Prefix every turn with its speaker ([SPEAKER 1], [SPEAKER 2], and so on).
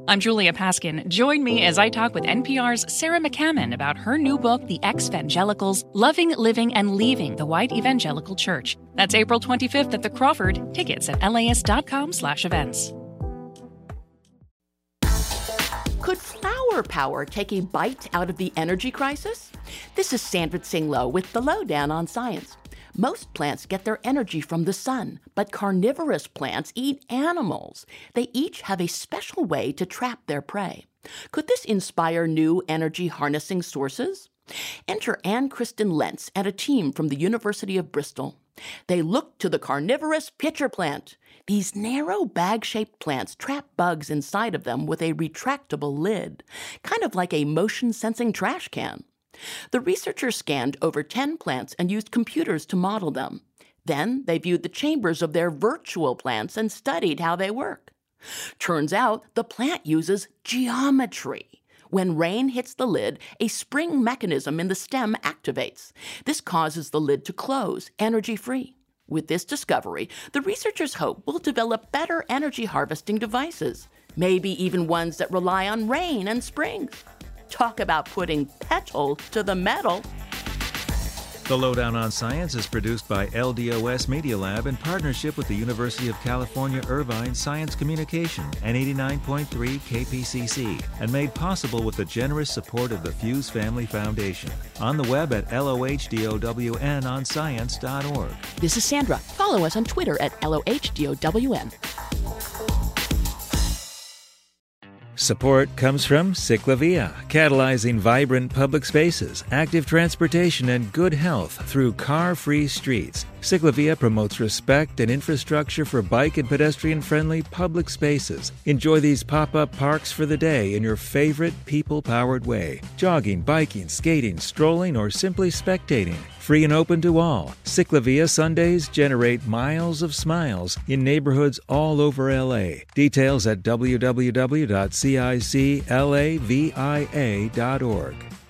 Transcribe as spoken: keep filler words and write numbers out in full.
[SPEAKER 1] I'm Julia Paskin. Join me as I talk with N P R's Sarah McCammon about her new book, The Ex-Vangelicals, Loving, Living, and Leaving the White Evangelical Church. That's April twenty-fifth at the Crawford. Tickets at las.com slash events.
[SPEAKER 2] Could flower power take a bite out of the energy crisis? This is Sandra Tsinglow with the Lowdown on Science. Most plants get their energy from the sun, but carnivorous plants eat animals. They each have a special way to trap their prey. Could this inspire new energy harnessing sources? Enter Anne Kristen Lentz and a team from the University of Bristol. They looked to the carnivorous pitcher plant. These narrow bag-shaped plants trap bugs inside of them with a retractable lid, kind of like a motion-sensing trash can. The researchers scanned over ten plants and used computers to model them. Then they viewed the chambers of their virtual plants and studied how they work. Turns out the plant uses geometry. When rain hits the lid, a spring mechanism in the stem activates. This causes the lid to close, energy-free. With this discovery, the researchers hope we'll develop better energy harvesting devices, maybe even ones that rely on rain and springs. Talk about putting petal to the metal.
[SPEAKER 3] The Lowdown on Science is produced by L D O S Media Lab in partnership with the University of California, Irvine Science Communication and eighty-nine point three K P C C, and made possible with the generous support of the Fuse Family Foundation. On the web at L O H D O W N on science dot org.
[SPEAKER 2] This is Sandra. Follow us on Twitter at L O H D O W N.
[SPEAKER 3] Support comes from Ciclavia, catalyzing vibrant public spaces, active transportation, and good health through car-free streets. Ciclavia promotes respect and infrastructure for bike and pedestrian-friendly public spaces. Enjoy these pop-up parks for the day in your favorite people-powered way. Jogging, biking, skating, strolling, or simply spectating. Free and open to all. Ciclavia Sundays generate miles of smiles in neighborhoods all over L A. Details at w w w dot ciclavia dot org.